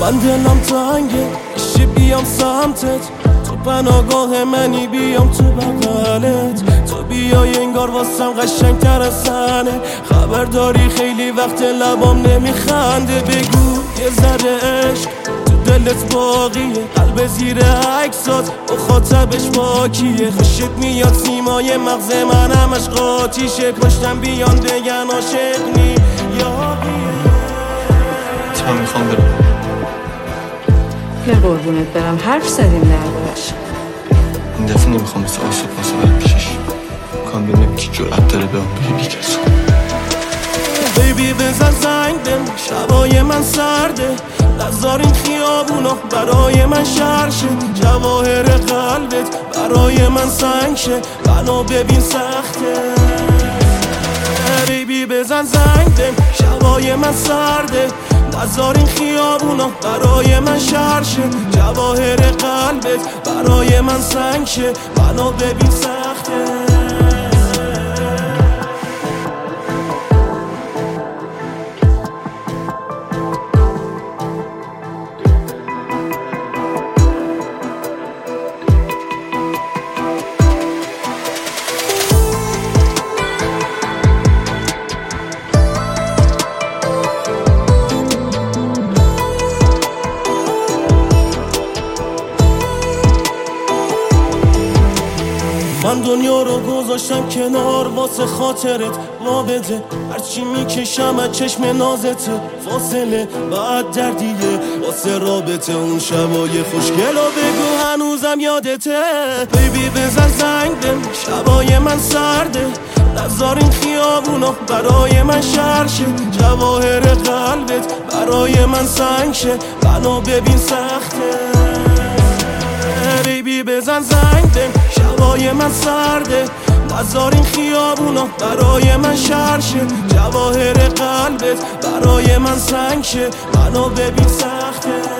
من دلم تنگه بشی بیام سمتت، تو پناهگاه منی بیام تو بغلت، تو بیای انگار واسم قشنگتر از زنه. خبر داری خیلی وقت لبام نمیخنده، بگو یه ذره عشق تو دلت باقیه، قلب زیر عکسات مخاطبش با کیه؟ خوشت میاد سیمای مغز من همش قاطیشه، پشتم بیان بگن عاشق نی یاقیه. من میخوام برم. یه قربونت برم، حرف زدیم دربارش. این دفعه نمیخوام مثل آسو پاسو برم پیشش، میخوام ببینم کی جرأت داره به اون بگه بیکسو. بیبی بزن زنگ بهم، شبای من سرده، نذار این خیابونا برای من شهر شه، جواهر قلبت برای من سنگ شه، منو ببین سخته. بیبی بزن زنگ بهم، شبای من سرده، نذار این خیابونا برای من شهر شه، جواهر قلبت برای من سنگ شه، منو ببین سخته. من دنیا رو گذاشتم کنار واسه خاطرت، ما بده هرچی میکشم از چشم نازته، فاصله بعد دردیه واسه رابطه، اون شبای خوشگل و بگو هنوزم یادته. بیبی بزن زنگ بهم، شبای من سرده، نذار این خیابونا برای من شهر شه، جواهر قلبت برای من سنگ شه، منو ببین سخته. بیبی بزن زنگ بهم، شبای من سرده، نذار این خیابونا برای من شهر شه، جواهر قلبت برای من سنگ شه، منو ببین سخته.